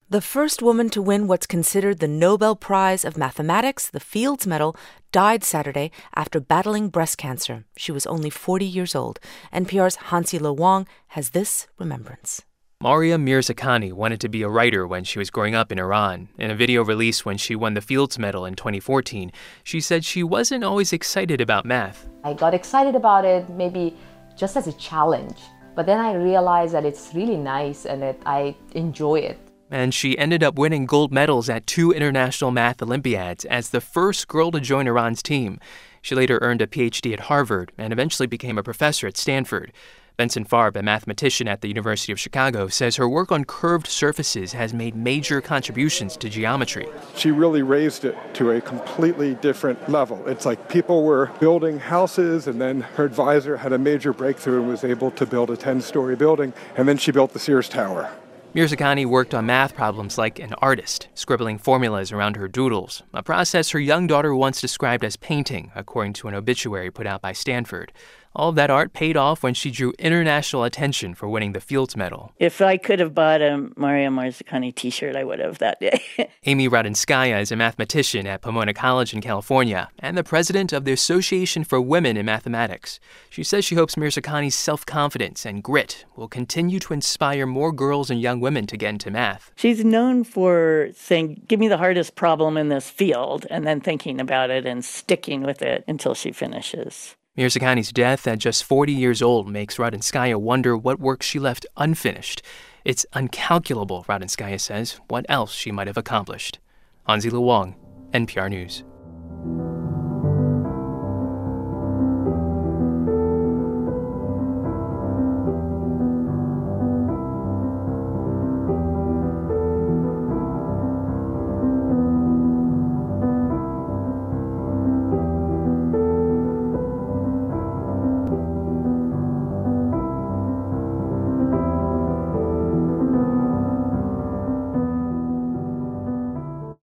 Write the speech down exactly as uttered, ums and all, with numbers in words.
The first woman to win what's considered the Nobel Prize of Mathematics, the Fields Medal, died Saturday after battling breast cancer. She was only forty years old. N P R's Hansila Wong has this remembrance. Maria Mirzakhani wanted to be a writer when she was growing up in Iran. In a video released when she won the Fields Medal in twenty fourteen, she said she wasn't always excited about math. I got excited about it maybe just as a challenge, but then I realized that it's really nice and it, I enjoy it. And she ended up winning gold medals at two international math Olympiads as the first girl to join Iran's team. She later earned a P H D at Harvard and eventually became a professor at Stanford. Benson Farb, a mathematician at the University of Chicago, says her work on curved surfaces has made major contributions to geometry. She really raised it to a completely different level. It's like people were building houses, and then her advisor had a major breakthrough and was able to build a ten-story building, and then she built the Sears Tower. Mirzakhani worked on math problems like an artist, scribbling formulas around her doodles, a process her young daughter once described as painting, according to an obituary put out by Stanford. All of that art paid off when she drew international attention for winning the Fields Medal. If I could have bought a Maria Mirzakhani t-shirt, I would have that day. Amy Radinskaya is a mathematician at Pomona College in California and the president of the Association for Women in Mathematics. She says she hopes Mirzakhani's self-confidence and grit will continue to inspire more girls and young women to get into math. She's known for saying, give me the hardest problem in this field, and then thinking about it and sticking with it until she finishes. Mirzakhani's death at just forty years old makes Radinskaya wonder what work she left unfinished. It's uncalculable, Radinskaya says, what else she might have accomplished. Hansila Wong, N P R News.